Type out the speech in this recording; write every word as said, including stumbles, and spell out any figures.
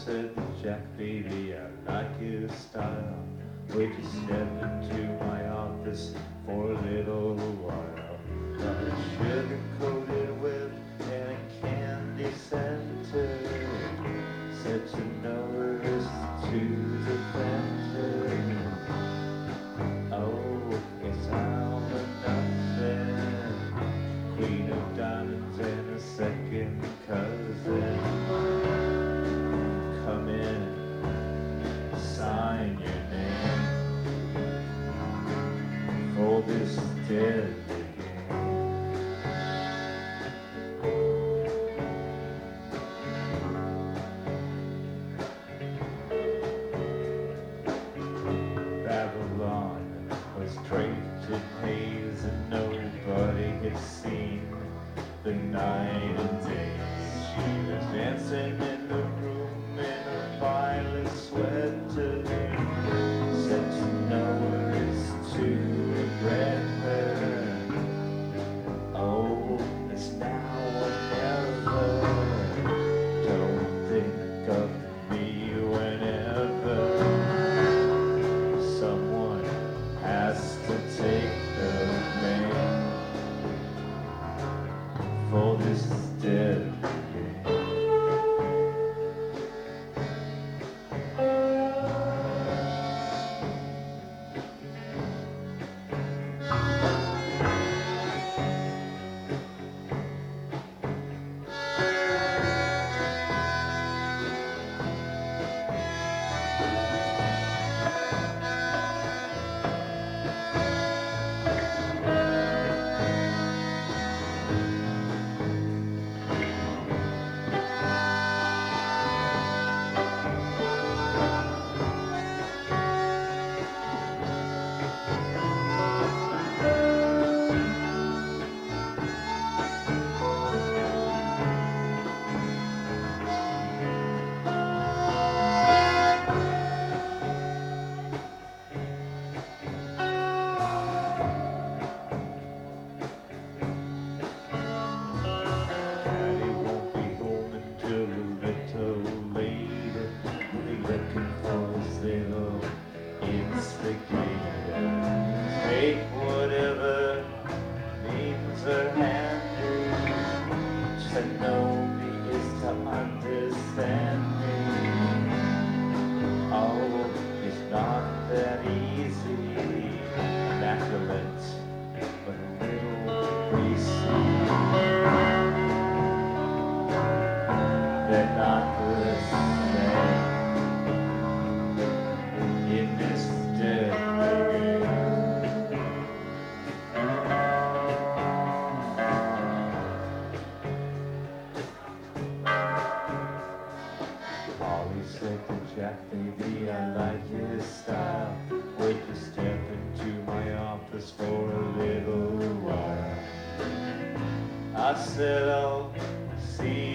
said, Jack, baby, I like your style. Would you step into my office for a little while? Got a sugar-coated whip and a candy center. Said to nose to the center. Oh, it's all or nothing. Queen of diamonds and a second cousin. Come in, sign your name for this dead Babylon was draped in haze and nobody had seen the night and day. She was dancing in the room in a violet sweater. Said to notice to regret her. Oh, it's now or never. Don't think of me whenever someone has to take the blame for this dead take whatever means her handy. To know me is to understand me. Oh, it's not that easy. Immaculate, but a little greasy. They're not the same in this dead game. Holly said to Jack, baby, I like your style. Would you step into my office for a little while? I said, I'll see